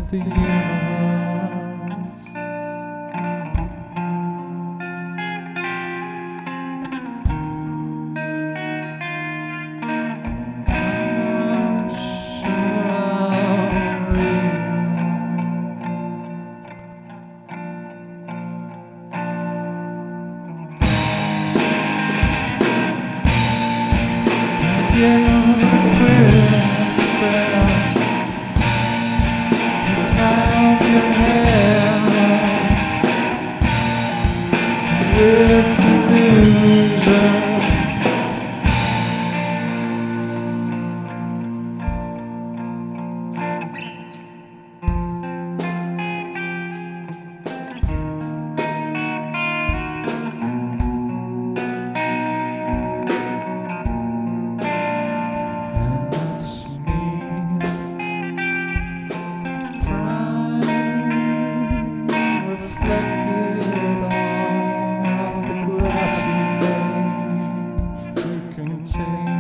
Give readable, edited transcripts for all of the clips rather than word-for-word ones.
the universe. I'm not sure I'm real. Yeah, with illusion. And that's me, prime, reflected off the grassy lane to contain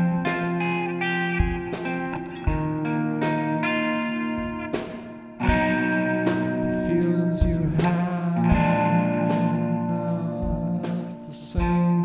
the feelings you have, not the same.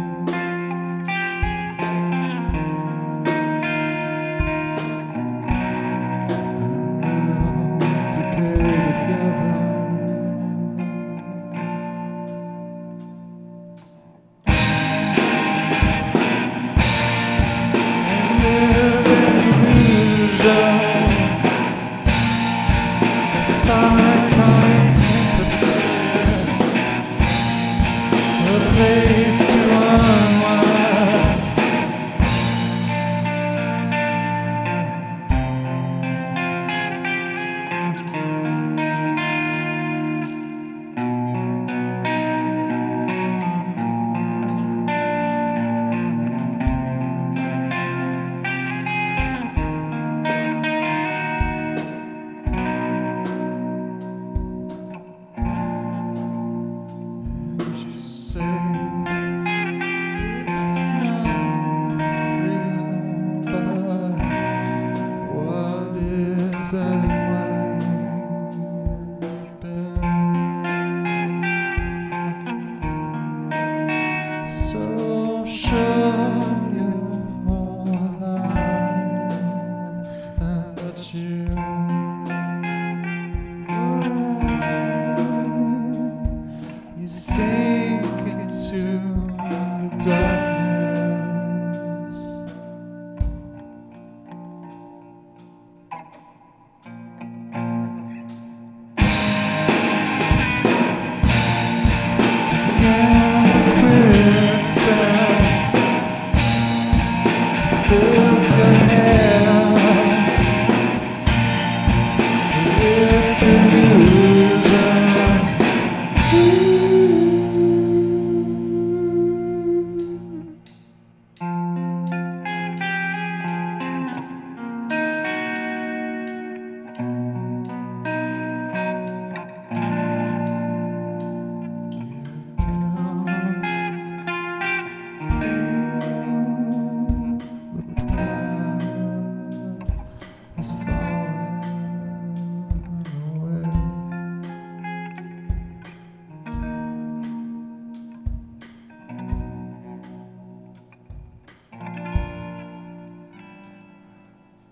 A place to unwind. Say it's not real, but what is anyway? You've been so sure your whole life, and that you were right. You sink into the darkness. Yeah, quicksand.